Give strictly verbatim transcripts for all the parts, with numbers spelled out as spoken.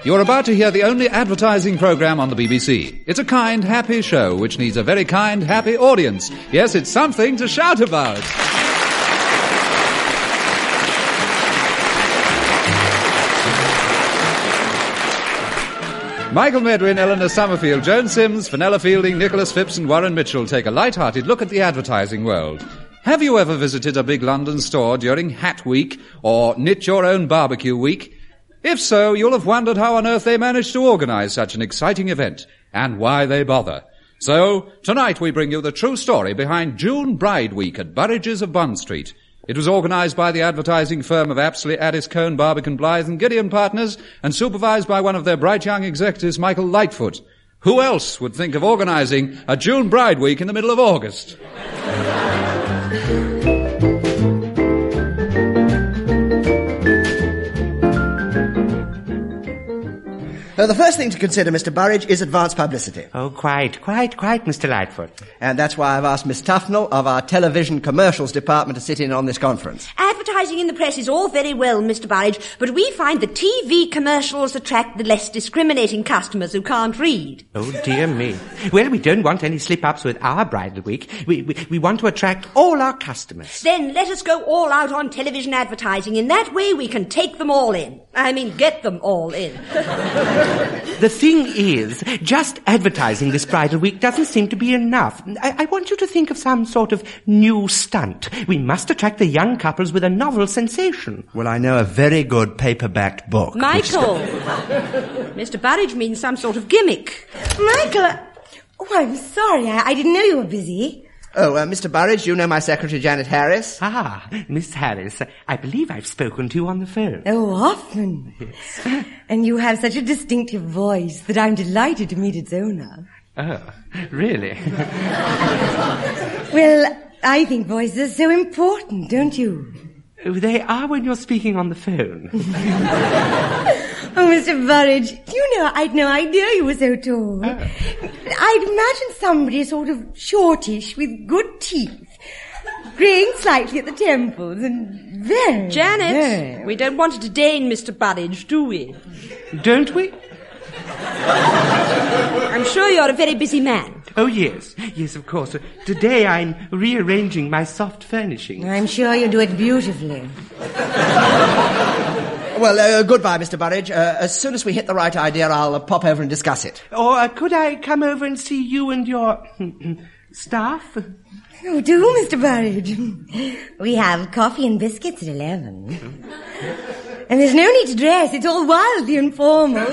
You're about to hear the only advertising programme on the B B C. It's a kind, happy show which needs a very kind, happy audience. Yes, it's something to shout about. Michael Medwin, Eleanor Summerfield, Joan Sims, Fenella Fielding, Nicholas Phipps and Warren Mitchell take a light-hearted look at the advertising world. Have you ever visited a big London store during Hat Week or Knit Your Own Barbecue Week? If so, you'll have wondered how on earth they managed to organise such an exciting event, and why they bother. So, tonight we bring you the true story behind June Bride Week at Burridge's of Bond Street. It was organised by the advertising firm of Apsley, Addis, Cohn, Barbican, Blythe and Gideon Partners, and supervised by one of their bright young executives, Michael Lightfoot. Who else would think of organising a June Bride Week in the middle of August? Now, the first thing to consider, Mister Burridge, is advance publicity. Oh, quite, quite, quite, Mister Lightfoot. And that's why I've asked Miss Tufnell of our television commercials department to sit in on this conference. Advertising in the press is all very well, Mister Burridge, but we find the T V commercials attract the less discriminating customers who can't read. Oh, dear me. Well, we don't want any slip-ups with our bridal week. We, we, we want to attract all our customers. Then let us go all out on television advertising. In that way we can take them all in. I mean, get them all in. The thing is, just advertising this bridal week doesn't seem to be enough. I, I want you to think of some sort of new stunt. We must attract the young couples with a novel sensation. Well, I know a very good paperbacked book. Michael! Mister Burridge means some sort of gimmick. Michael! Oh, I'm sorry. I, I didn't know you were busy. Oh, uh, Mister Burridge, you know my secretary, Janet Harris? Ah, Miss Harris, I believe I've spoken to you on the phone. Oh, often. Yes. And you have such a distinctive voice that I'm delighted to meet its owner. Oh, really? Well, I think voices are so important, don't you? They are when you're speaking on the phone. Oh, Mister Burridge, you know, I'd no idea you were so tall. Oh. I'd imagine somebody sort of shortish with good teeth, greying slightly at the temples and very... Janet, very... we don't want to detain Mister Burridge, do we? Don't we? I'm sure you're a very busy man. Oh, yes. Yes, of course. Today I'm rearranging my soft furnishings. I'm sure you do it beautifully. Well, uh, goodbye, Mister Burridge. Uh, as soon as we hit the right idea, I'll uh, pop over and discuss it. Or uh, could I come over and see you and your staff? Oh, do, Mister Burridge. We have coffee and biscuits at eleven. And there's no need to dress. It's all wildly informal.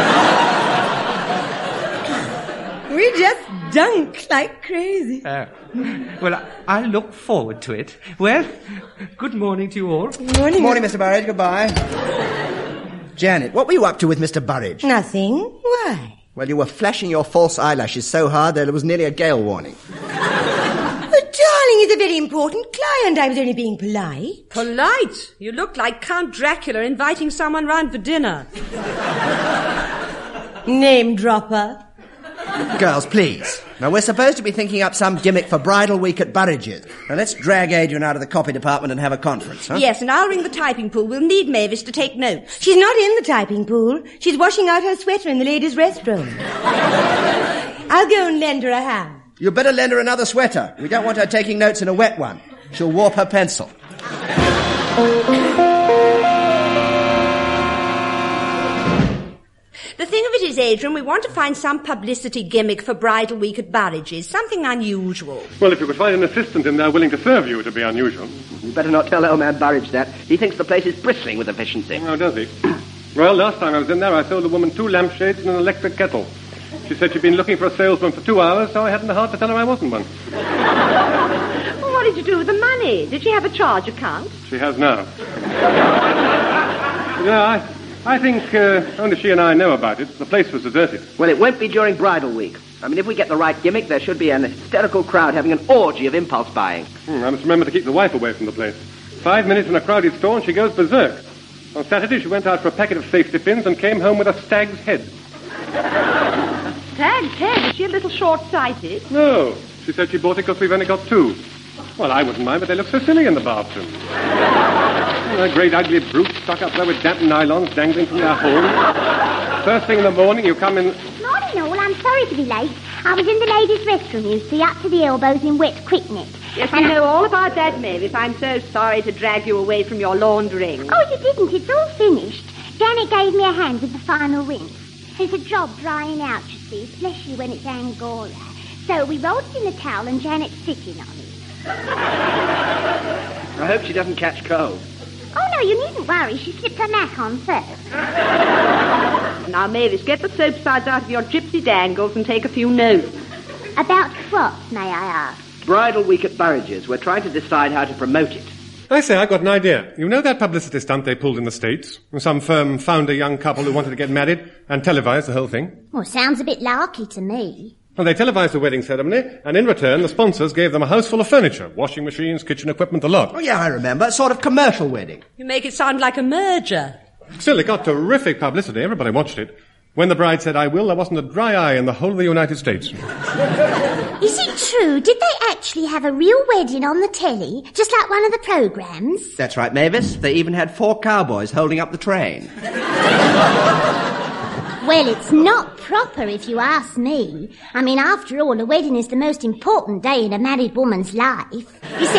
We just dunk like crazy. Uh, well, I, I look forward to it. Well, good morning to you all. Good morning. Good morning, Mister Burridge. Goodbye. Janet, what were you up to with Mister Burridge? Nothing. Why? Well, you were flashing your false eyelashes so hard that it was nearly a gale warning. But darling, it's a very important client. I was only being polite. Polite? You look like Count Dracula inviting someone round for dinner. Name dropper. Girls, please. Now, we're supposed to be thinking up some gimmick for Bridal Week at Burridge's. Now, let's drag Adrian out of the copy department and have a conference, huh? Yes, and I'll ring the typing pool. We'll need Mavis to take notes. She's not in the typing pool. She's washing out her sweater in the ladies' restroom. I'll go and lend her a hand. You better lend her another sweater. We don't want her taking notes in a wet one. She'll warp her pencil. The thing of it is, Adrian, we want to find some publicity gimmick for Bridal Week at Burridge's, something unusual. Well, if you could find an assistant in there willing to serve you, it would be unusual. You better not tell old man Burridge that. He thinks the place is bristling with efficiency. Oh, does he? Well, last time I was in there, I sold a woman two lampshades and an electric kettle. She said she'd been looking for a salesman for two hours, so I hadn't the heart to tell her I wasn't one. Well, what did you do with the money? Did she have a charge account? She has now. Yeah, I... I think uh, only she and I know about it. The place was deserted. Well, it won't be during Bridal Week. I mean, if we get the right gimmick, there should be an hysterical crowd having an orgy of impulse buying. Hmm, I must remember to keep the wife away from the place. Five minutes in a crowded store and she goes berserk. On Saturday, she went out for a packet of safety pins and came home with a stag's head. Stag's head? Is she a little short-sighted? No. She said she bought it because we've only got two. Well, I wouldn't mind, but they look so silly in the bathroom. A great ugly brute stuck up there with damp nylons dangling from their holes. First thing in the morning, you come in... Morning all, I'm sorry to be late. I was in the ladies' restroom, you see, up to the elbows in wet quickness. Yes, we know all about that, Mavis. I'm so sorry to drag you away from your laundering. Oh, you didn't. It's all finished. Janet gave me a hand with the final rinse. It's a job drying out, you see, especially when it's Angora. So we rolled it in the towel and Janet's sitting on it. I hope she doesn't catch cold. Oh, no, you needn't worry. She slipped her mac on first. Now, Mavis, get the soap suds out of your gypsy dangles and take a few notes. About what, may I ask? Bridal week at Burridge's. We're trying to decide how to promote it. I say, I got an idea. You know that publicity stunt they pulled in the States? Some firm found a young couple who wanted to get married and televised the whole thing. Well, sounds a bit larky to me. Well, they televised the wedding ceremony, and in return, the sponsors gave them a house full of furniture, washing machines, kitchen equipment, the lot. Oh, yeah, I remember. A sort of commercial wedding. You make it sound like a merger. Still, it got terrific publicity. Everybody watched it. When the bride said, I will, there wasn't a dry eye in the whole of the United States. Is it true? Did they actually have a real wedding on the telly, just like one of the programmes? That's right, Mavis. They even had four cowboys holding up the train. Well, it's not proper, if you ask me. I mean, after all, a wedding is the most important day in a married woman's life. You see...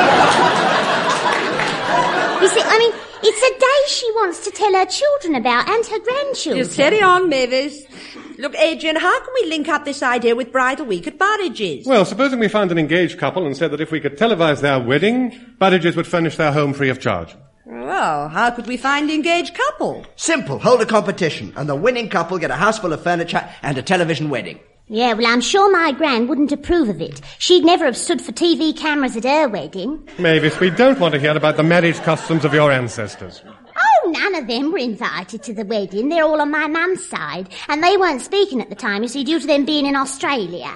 you see, I mean... It's a day she wants to tell her children about and her grandchildren. Just carry on, Mavis. Look, Adrian, how can we link up this idea with Bridal Week at Burridge's? Well, supposing we found an engaged couple and said that if we could televise their wedding, Burridge's would furnish their home free of charge. Well, how could we find the engaged couple? Simple. Hold a competition, and the winning couple get a house full of furniture and a television wedding. Yeah, well, I'm sure my gran wouldn't approve of it. She'd never have stood for T V cameras at her wedding. Mavis, we don't want to hear about the marriage customs of your ancestors. Oh, none of them were invited to the wedding. They're all on my mum's side. And they weren't speaking at the time, you see, due to them being in Australia.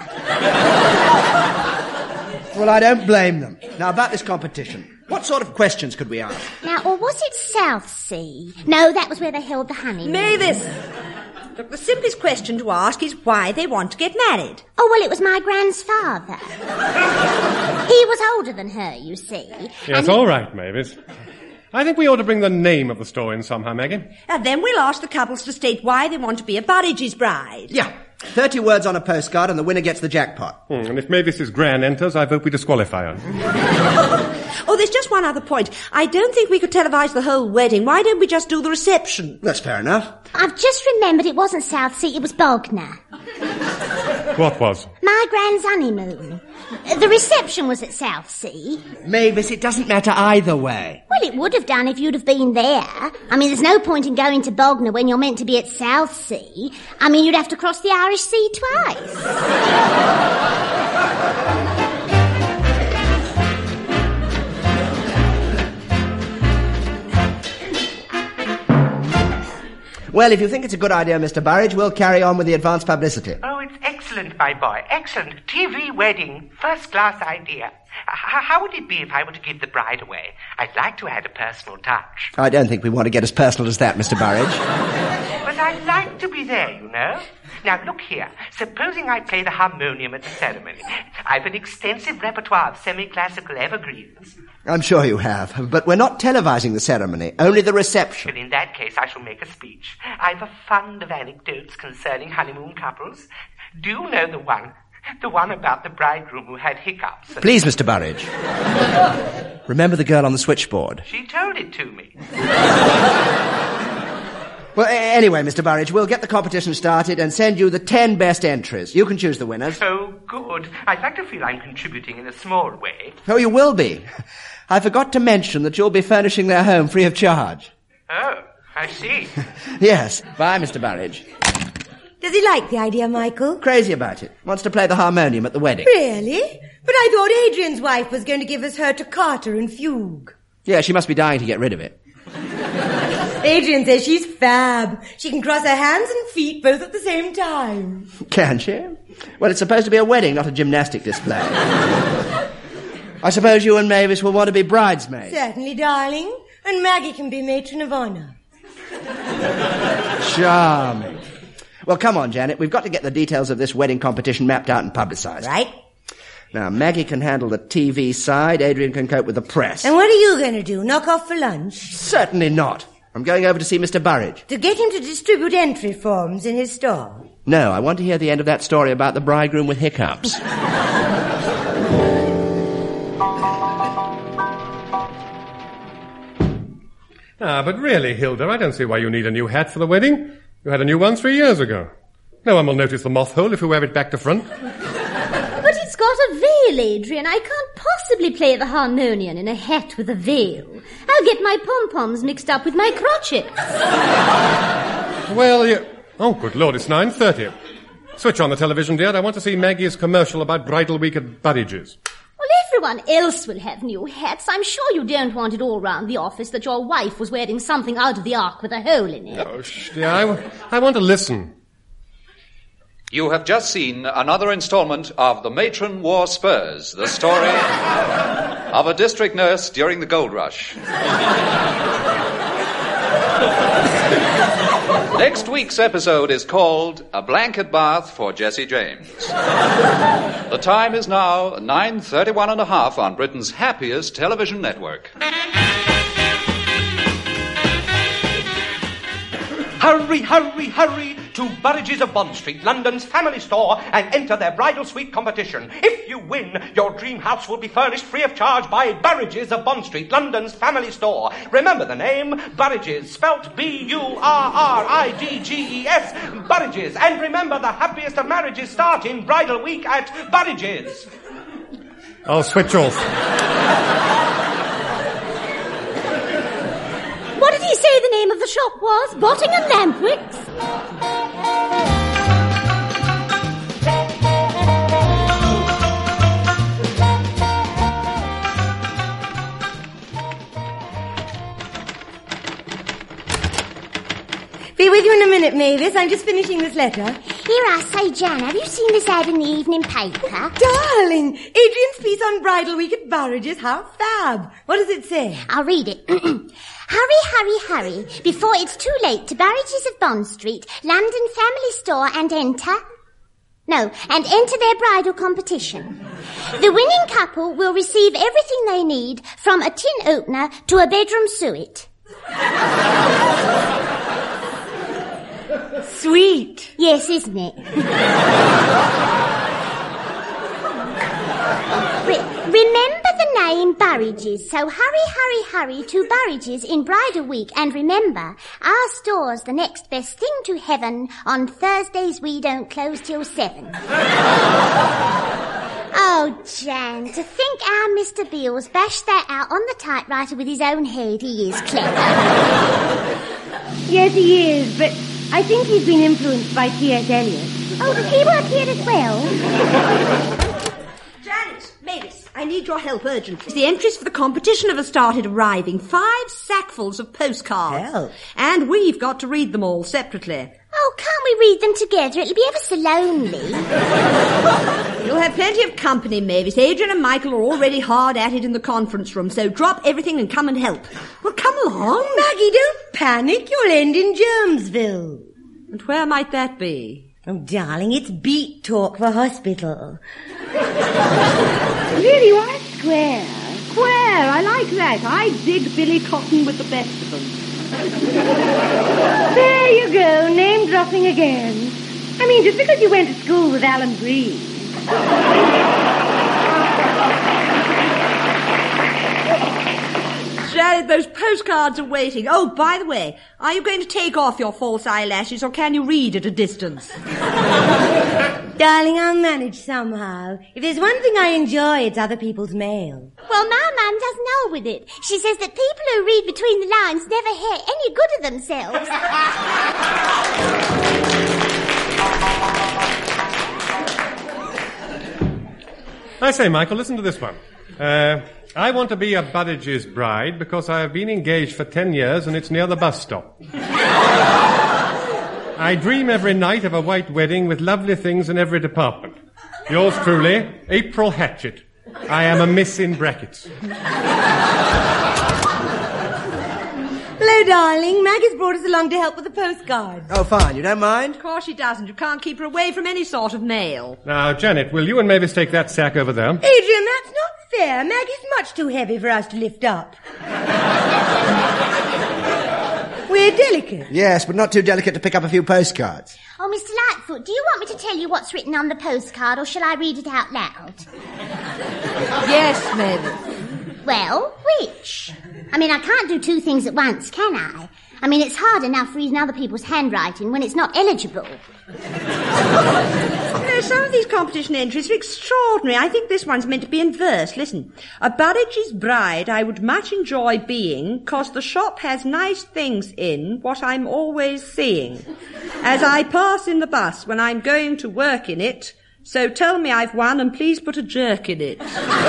Well, I don't blame them. Now, about this competition, what sort of questions could we ask? Now, or was it South Sea? No, that was where they held the honeymoon. Mavis! Look, the simplest question to ask is why they want to get married. Oh, well, it was my gran's father. He was older than her, you see. Yes, all right, Mavis. I think we ought to bring the name of the store in somehow, Maggie. And then we'll ask the couples to state why they want to be a Burridge's bride. Yeah. Thirty words on a postcard and the winner gets the jackpot. Hmm, and if Mavis's gran enters, I vote we disqualify her. Oh, there's just one other point. I don't think we could televise the whole wedding. Why don't we just do the reception? That's fair enough. I've just remembered it wasn't South Sea, it was Bognor. What was? My gran's honeymoon. The reception was at South Sea. Mavis, it doesn't matter either way. Well, it would have done if you'd have been there. I mean, there's no point in going to Bognor when you're meant to be at South Sea. I mean, you'd have to cross the Irish Sea twice. Well, if you think it's a good idea, Mister Burridge, we'll carry on with the advance publicity. Oh, it's excellent, my boy. Excellent. T V wedding. First-class idea. H- how would it be if I were to give the bride away? I'd like to add a personal touch. I don't think we want to get as personal as that, Mister Burridge. But I'd like to be there, you know. Now, look here. Supposing I play the harmonium at the ceremony. I've an extensive repertoire of semi-classical evergreens. I'm sure you have, but we're not televising the ceremony, only the reception. Well, in that case, I shall make a speech. I've a fund of anecdotes concerning honeymoon couples. Do you know the one? The one about the bridegroom who had hiccups. Please, Mister Burridge. Remember the girl on the switchboard? She told it to me. Well, anyway, Mister Burridge, we'll get the competition started and send you the ten best entries. You can choose the winners. Oh, good. I'd like to feel I'm contributing in a small way. Oh, you will be. I forgot to mention that you'll be furnishing their home free of charge. Oh, I see. Yes. Bye, Mister Burridge. Does he like the idea, Michael? Crazy about it. Wants to play the harmonium at the wedding. Really? But I thought Adrian's wife was going to give us her toccata and fugue. Yeah, she must be dying to get rid of it. Adrian says she's fab. She can cross her hands and feet both at the same time. Can she? Well, it's supposed to be a wedding, not a gymnastic display. I suppose you and Mavis will want to be bridesmaids. Certainly, darling. And Maggie can be matron of honour. Charming. Well, come on, Janet. We've got to get the details of this wedding competition mapped out and publicised. Right. Now, Maggie can handle the T V side. Adrian can cope with the press. And what are you going to do? Knock off for lunch? Certainly not. I'm going over to see Mister Burridge. To get him to distribute entry forms in his store? No, I want to hear the end of that story about the bridegroom with hiccups. Ah, but really, Hilda, I don't see why you need a new hat for the wedding. You had a new one three years ago. No one will notice the moth hole if you wear it back to front. But it's got a veil, Adrian. I can't possibly play the harmonium in a hat with a veil. I'll get my pom-poms mixed up with my crotchets. Well, you... Oh, good Lord, it's nine thirty. Switch on the television, dear. I want to see Maggie's commercial about Bridal Week at Burridge's. Well, everyone else will have new hats. I'm sure you don't want it all round the office that your wife was wearing something out of the ark with a hole in it. Oh, shh, dear. I, I want to listen. You have just seen another installment of The Matron Wore Spurs, the story of a district nurse during the gold rush. Next week's episode is called A Blanket Bath for Jesse James. The time is now nine thirty-one and a half on Britain's happiest television network. Hurry, hurry, hurry to Burridge's of Bond Street, London's family store, and enter their bridal suite competition. If you win, your dream house will be furnished free of charge by Burridge's of Bond Street, London's family store. Remember the name, Burridge's, spelt B U R R I D G E S, Burridge's. And remember, the happiest of marriages start in Bridal Week at Burridge's. I'll switch off. What did he say the name of the shop was? Bottingham Lampwicks? Be with you in a minute, Mavis. I'm just finishing this letter. Here, I say, Jan, have you seen this ad in the evening paper? Darling, Adrian's piece on Bridal Week at Burridge's. How fab. What does it say? I'll read it. Hurry, hurry, hurry, before it's too late to Burridge's of Bond Street, London family store, and enter... No, and enter their bridal competition. The winning couple will receive everything they need, from a tin opener to a bedroom suet. Sweet. Yes, isn't it? Re- remember the name Burridge's, so hurry, hurry, hurry to Burridge's in Bridal Week, and remember, our store's the next best thing to heaven. On Thursdays we don't close till seven. Oh, Jan, to think our Mister Beals bashed that out on the typewriter with his own head. He is clever. Yes, he is, but I think he's been influenced by T S Eliot. Oh, does he work here as well? Janet, Mavis, I need your help urgently. The entries for the competition have started arriving. Five sackfuls of postcards. Hell. And we've got to read them all separately. Oh, can't we read them together? It'll be ever so lonely. You'll have plenty of company, Mavis. Adrian and Michael are already hard at it in the conference room, so drop everything and come and help. Well, come along. Maggie, don't panic. You'll end in Germsville. And where might that be? Oh, darling, it's beat talk for hospital. Really, you are square. Square, I like that. I dig Billy Cotton with the best of them. There you go, name dropping again. I mean, just because you went to school with Alan Green. Janet, those postcards are waiting. Oh, by the way, are you going to take off your false eyelashes, or can you read at a distance? Darling, I'll manage somehow. If there's one thing I enjoy, it's other people's mail. Well, my mum does know with it. She says that people who read between the lines never hear any good of themselves. I say, Michael, listen to this one. Uh, I want to be a Burridge's bride because I have been engaged for ten years and it's near the bus stop. I dream every night of a white wedding with lovely things in every department. Yours truly, April Hatchett. I am a miss in brackets. Hello, darling. Maggie's brought us along to help with the postcards. Oh, fine. You don't mind? Of course she doesn't. You can't keep her away from any sort of mail. Now, Janet, will you and Mavis take that sack over there? Adrian, that's not fair. Maggie's much too heavy for us to lift up. very delicate. Yes, but not too delicate to pick up a few postcards. Oh, Mister Lightfoot, do you want me to tell you what's written on the postcard, or shall I read it out loud? Yes, Mavis. Well, which? I mean, I can't do two things at once, can I? I mean, it's hard enough reading other people's handwriting when it's not eligible. No, some of these competition entries are extraordinary. I think this one's meant to be in verse. Listen. A Burridge's bride I would much enjoy being, 'cause the shop has nice things in, what I'm always seeing. As I pass in the bus when I'm going to work in it, so tell me I've won and please put a jerk in it.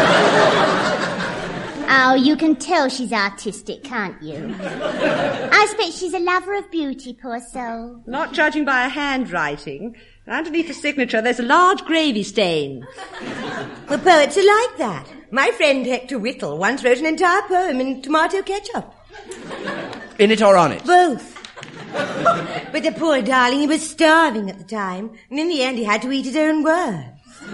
Oh, you can tell she's artistic, can't you? I expect she's a lover of beauty, poor soul. Not judging by her handwriting. Underneath the signature, there's a large gravy stain. Well, poets are like that. My friend Hector Whittle once wrote an entire poem in tomato ketchup. In it or on it? Both. But the poor darling, he was starving at the time, and in the end he had to eat his own words.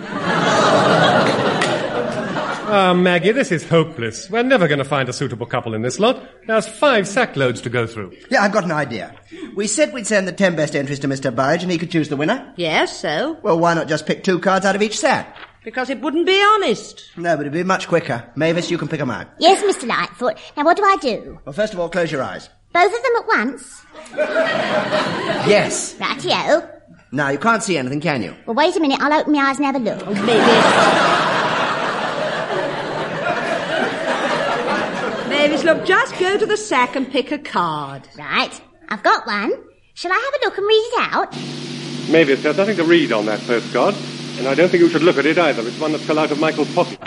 Ah, Maggie, this is hopeless. We're never going to find a suitable couple in this lot. There's five sackloads to go through. Yeah, I've got an idea. We said we'd send the ten best entries to Mister Burridge and he could choose the winner. Yes, so? Well, why not just pick two cards out of each sack? Because it wouldn't be honest. No, but it'd be much quicker. Mavis, you can pick them out. Yes, Mister Lightfoot. Now, what do I do? Well, first of all, close your eyes. Both of them at once? Yes. Rightio. Now, you can't see anything, can you? Well, wait a minute. I'll open my eyes and have a look. Oh, Mavis. Mavis, look, just go to the sack and pick a card. Right. I've got one. Shall I have a look and read it out? Mavis, there's nothing to read on that postcard, and I don't think you should look at it either. It's one that fell out of Michael's pocket.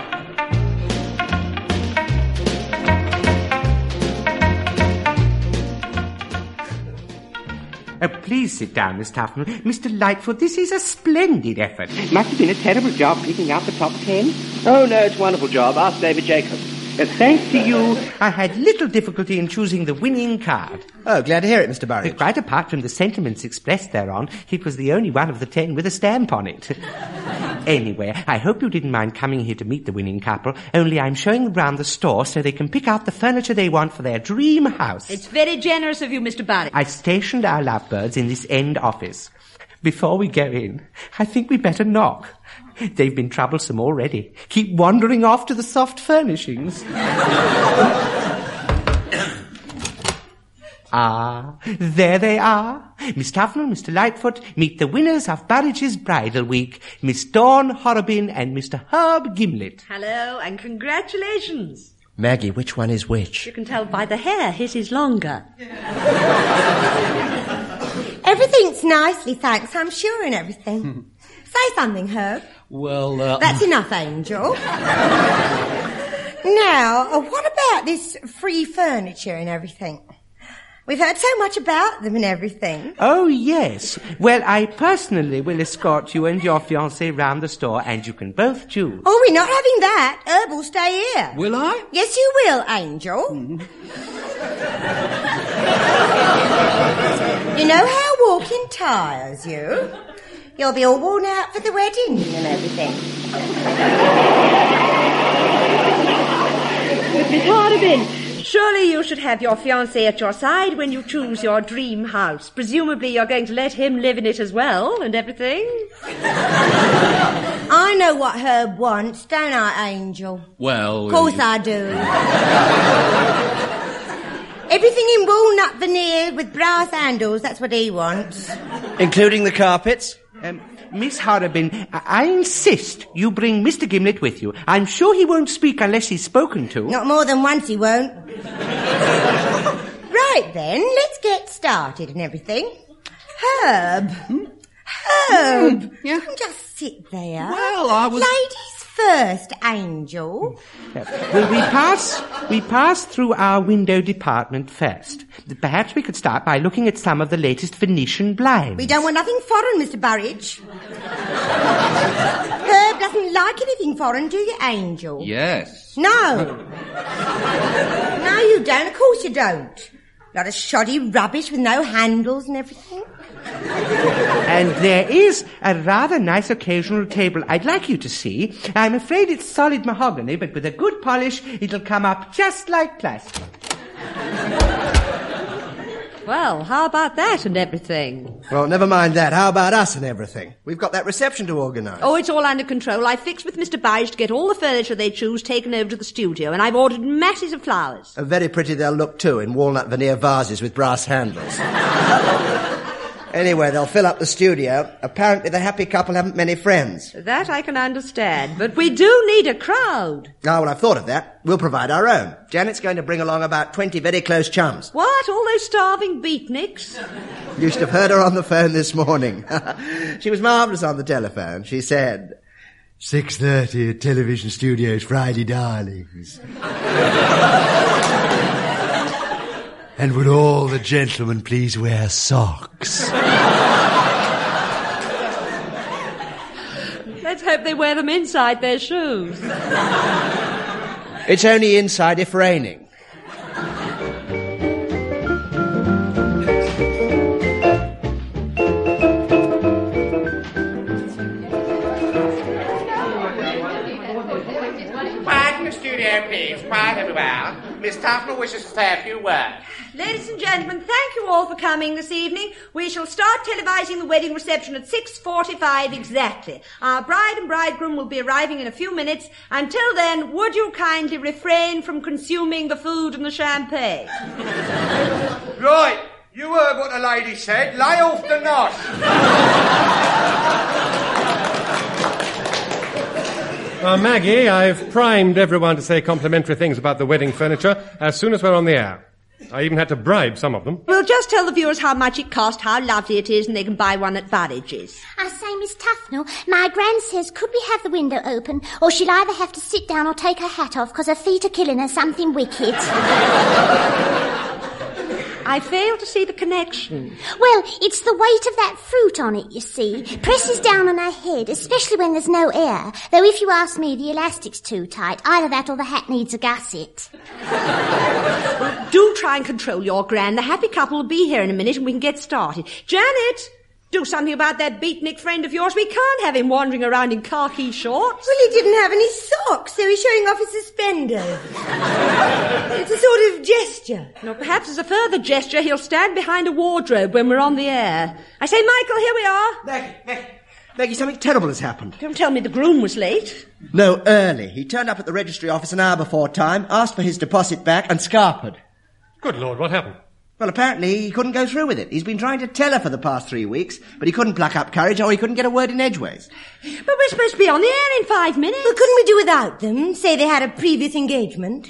Oh, please sit down, Miss Tufnell. Mister Lightfoot, this is a splendid effort. Must have been a terrible job picking out the top ten. Oh, no, it's a wonderful job. Ask David Jacobs. Uh, thanks to you. I had little difficulty in choosing the winning card. Oh, glad to hear it, Mister Burridge. Quite apart from the sentiments expressed thereon, it was the only one of the ten with a stamp on it. Anyway, I hope you didn't mind coming here to meet the winning couple, only I'm showing them round the store so they can pick out the furniture they want for their dream house. It's very generous of you, Mister Burridge. I've stationed our lovebirds in this end office. Before we go in, I think we'd better knock. They've been troublesome already. Keep wandering off to the soft furnishings. Ah, there they are. Miss Tufnell, Mister Lightfoot, meet the winners of Burridge's Bridal Week, Miss Dawn Horrobin and Mister Herb Gimlet. Hello, and congratulations. Maggie, which one is which? You can tell by the hair, his is longer. Everything's nicely, thanks, I'm sure, and everything. Say something, Herb. Well, uh... That's enough, Angel. Now, uh, what about this free furniture and everything? We've heard so much about them and everything. Oh, yes. Well, I personally will escort you and your fiancé round the store, and you can both choose. Oh, we're not having that. Herb will stay here. Will I? Yes, you will, Angel. Mm. You know how walking tires you? You'll be all worn out for the wedding and everything. Miss Horrobin, surely you should have your fiancé at your side when you choose your dream house. Presumably you're going to let him live in it as well and everything. I know what Herb wants, don't I, Angel? Well... Of course uh, I do. Everything in walnut veneer with brass handles, that's what he wants. Including the carpets? Um, Miss Horrobin, I-, I insist you bring Mister Gimlet with you. I'm sure he won't speak unless he's spoken to. Not more than once he won't. Right then, let's get started and everything. Herb. Hmm? Herb. Mm, yeah? Come just sit there. Well, I was... Ladies first, Angel. Uh, well, we pass, we pass through our window department first. Perhaps we could start by looking at some of the latest Venetian blinds. We don't want nothing foreign, Mister Burridge. Herb doesn't like anything foreign, do you, Angel? Yes. No. No, you don't. Of course you don't. A lot of shoddy rubbish with no handles and everything. And there is a rather nice occasional table I'd like you to see. I'm afraid it's solid mahogany, but with a good polish, it'll come up just like plastic. Well, how about that and everything? Well, never mind that. How about us and everything? We've got that reception to organise. Oh, it's all under control. I fixed with Mister Barrage to get all the furniture they choose taken over to the studio, and I've ordered masses of flowers. Uh, very pretty they'll look, too, in walnut veneer vases with brass handles. Anyway, they'll fill up the studio. Apparently the happy couple haven't many friends. That I can understand, but we do need a crowd. Ah, well, I've thought of that. We'll provide our own. Janet's going to bring along about twenty very close chums. What? All those starving beatniks? You should have heard her on the phone this morning. She was marvellous on the telephone. She said, six thirty at Television Studios, Friday, darlings. And would all the gentlemen please wear socks? Let's hope they wear them inside their shoes. It's only inside if raining. Quiet in the studio, please. Quiet everywhere. Miss Tufnell wishes to say a few words. Ladies and gentlemen, thank you all for coming this evening. We shall start televising the wedding reception at six forty-five exactly. Our bride and bridegroom will be arriving in a few minutes. Until then, would you kindly refrain from consuming the food and the champagne? Right, you heard what the lady said. Lay off the knot. Uh, Maggie, I've primed everyone to say complimentary things about the wedding furniture as soon as we're on the air. I even had to bribe some of them. We'll just tell the viewers how much it cost, how lovely it is, and they can buy one at Burridge's. I say, Miss Tufnell, my gran says, could we have the window open, or she'll either have to sit down or take her hat off, because her feet are killing her something wicked. I fail to see the connection. Well, it's the weight of that fruit on it, you see. Presses down on her head, especially when there's no air. Though if you ask me, the elastic's too tight. Either that or the hat needs a gusset. Well, do try and control your gran. The happy couple will be here in a minute and we can get started. Janet, do something about that beatnik friend of yours. We can't have him wandering around in khaki shorts. Well, he didn't have any socks, so he's showing off his suspenders. It's a sort of gesture. No, perhaps as a further gesture, he'll stand behind a wardrobe when we're on the air. I say, Michael, here we are. Maggie, Maggie, Maggie, something terrible has happened. Don't tell me the groom was late. No, early. He turned up at the registry office an hour before time, asked for his deposit back, and scarpered. Good Lord, what happened? Well, apparently he couldn't go through with it. He's been trying to tell her for the past three weeks, but he couldn't pluck up courage or he couldn't get a word in edgeways. But we're supposed to be on the air in five minutes. Well, couldn't we do without them? Say they had a previous engagement.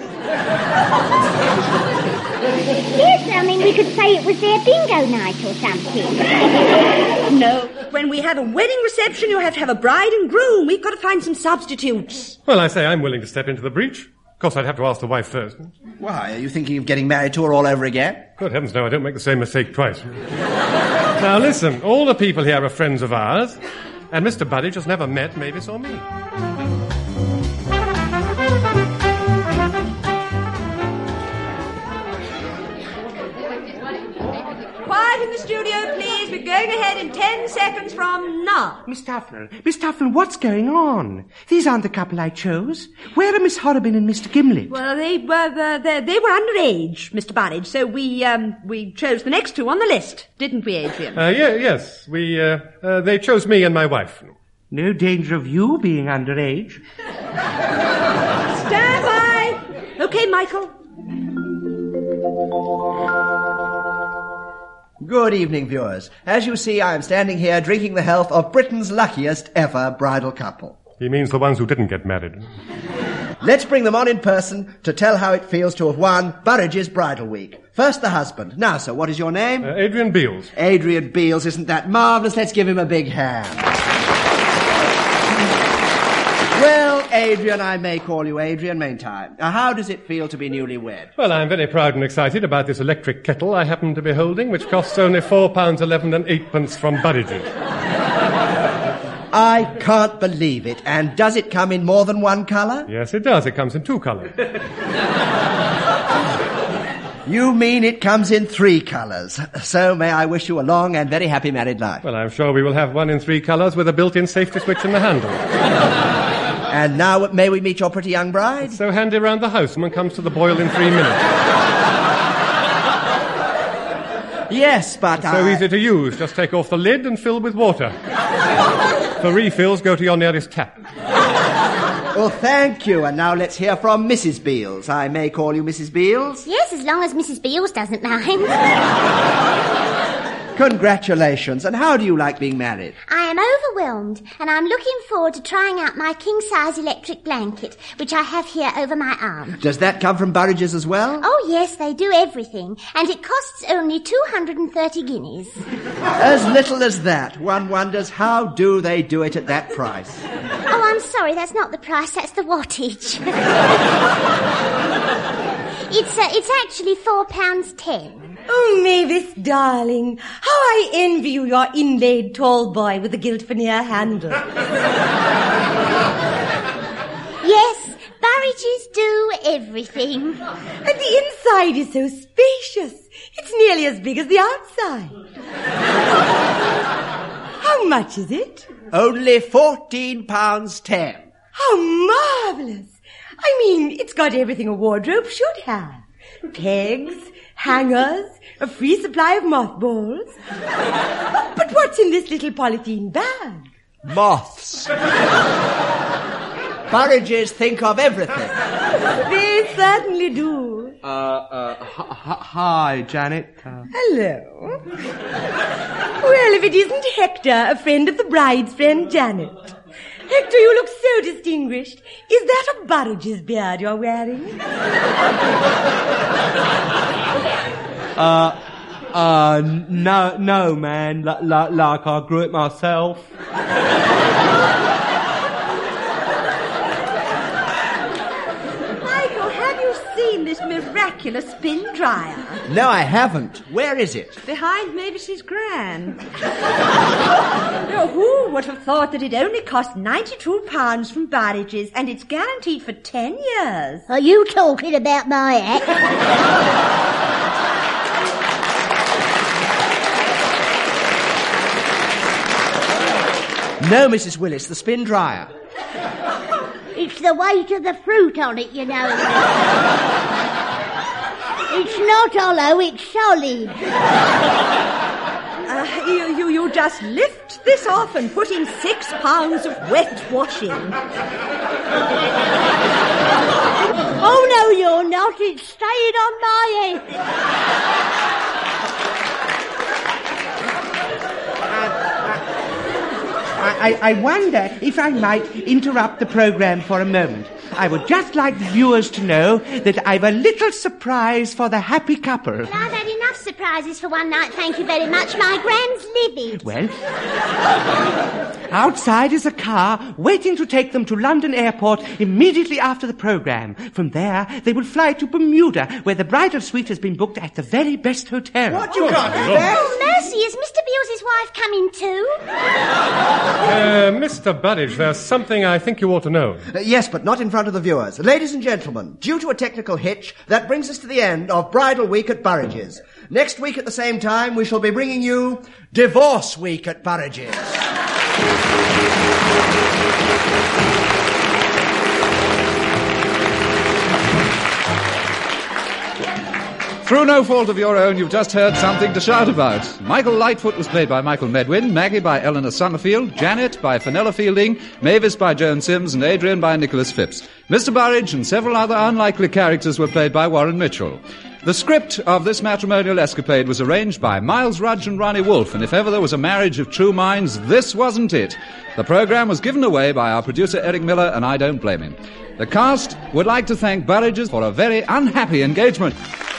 Yes, I mean, we could say it was their bingo night or something. No, when we have a wedding reception, you have to have a bride and groom. We've got to find some substitutes. Well, I say I'm willing to step into the breach. Of course, I'd have to ask the wife first. Why, are you thinking of getting married to her all over again? Good heavens, no, I don't make the same mistake twice. Now, listen, all the people here are friends of ours, and Mister Burridge has never met Mavis or me. Quiet in the studio, please. We're going ahead in ten seconds from now. Miss Tufnell, Miss Tufnell, what's going on? These aren't the couple I chose. Where are Miss Horrobin and Mister Gimlet? Well, they were uh, they, they were underage, Mister Burridge, so we um we chose the next two on the list, didn't we, Adrian? Uh, yeah, yes, we uh, uh, they chose me and my wife. No danger of you being underage. Stand by. Okay, Michael. Good evening, viewers. As you see, I am standing here drinking the health of Britain's luckiest ever bridal couple. He means the ones who didn't get married. Let's bring them on in person to tell how it feels to have won Burridge's Bridal Week. First, the husband. Now, sir, what is your name? Uh, Adrian Beals. Adrian Beals, isn't that marvellous? Let's give him a big hand. Well, Adrian, I may call you Adrian, mayn't I? Now, how does it feel to be newlywed? Well, I'm very proud and excited about this electric kettle I happen to be holding, which costs only four pounds eleven and eightpence from Burridge's. I can't believe it. And does it come in more than one colour? Yes, it does. It comes in two colours. You mean it comes in three colours. So may I wish you a long and very happy married life. Well, I'm sure we will have one in three colours with a built-in safety switch in the handle. And now may we meet your pretty young bride? It's so handy round the house. Someone comes to the boil in three minutes. Yes, but It's I... so easy to use. Just take off the lid and fill with water. For refills, go to your nearest tap. Well, thank you. And now let's hear from Missus Beals. I may call you Missus Beals? Yes, as long as Missus Beals doesn't mind. Congratulations. And how do you like being married? I am overwhelmed, and I'm looking forward to trying out my king-size electric blanket, which I have here over my arm. Does that come from Burridge's as well? Oh, yes, they do everything, and it costs only two hundred thirty guineas. As little as that. One wonders how do they do it at that price? Oh, I'm sorry, that's not the price, that's the wattage. It's uh, it's actually four pounds ten. Oh, Mavis, darling, how I envy you your inlaid tall boy with the gilt veneer handle. Yes, Burridge's do everything. And the inside is so spacious. It's nearly as big as the outside. How much is it? Only fourteen pounds ten. How marvellous. I mean, it's got everything a wardrobe should have. Pegs, hangers, a free supply of mothballs. But what's in this little polythene bag? Moths. Burridge's think of everything. They certainly do. Uh, uh, h- h- hi, Janet. Uh... Hello. Well, if it isn't Hector, a friend of the bride's friend, Janet. Hector, you look so distinguished. Is that a Burridge's beard you're wearing? Uh, uh, no, no, man. L- l- like I grew it myself. Michael, have you seen this miraculous spin dryer? No, I haven't. Where is it? Behind Mavis's gran. Now, who would have thought that it only cost ninety-two pounds from Burridge's and it's guaranteed for ten years? Are you talking about my hat? No, Missus Willis, the spin dryer. It's the weight of the fruit on it, you know. It's not hollow, it's solid. Uh, you, you, you just lift this off and put in six pounds of wet washing. Oh, no, you're not. It's staying on my head. I, I wonder if I might interrupt the program for a moment. I would just like the viewers to know that I've a little surprise for the happy couple. Well, I've had enough surprises for one night, thank you very much. My gran's livid. Well, outside is a car waiting to take them to London Airport immediately after the program. From there, they will fly to Bermuda, where the bridal suite has been booked at the very best hotel. What, you can't do that? Oh, mercy, is Mister Beals's wife coming too? Uh, Mister Burridge, there's something I think you ought to know. Uh, yes, but not in front of the viewers. Ladies and gentlemen, due to a technical hitch, that brings us to the end of Bridal Week at Burridge's. Next week at the same time, we shall be bringing you Divorce Week at Burridge's. Through no fault of your own, you've just heard something to shout about. Michael Lightfoot was played by Michael Medwin, Maggie by Eleanor Summerfield, Janet by Fenella Fielding, Mavis by Joan Sims, and Adrian by Nicholas Phipps. Mister Burridge and several other unlikely characters were played by Warren Mitchell. The script of this matrimonial escapade was arranged by Miles Rudge and Ronnie Wolfe, and if ever there was a marriage of true minds, this wasn't it. The programme was given away by our producer Eric Miller, and I don't blame him. The cast would like to thank Burridge's for a very unhappy engagement.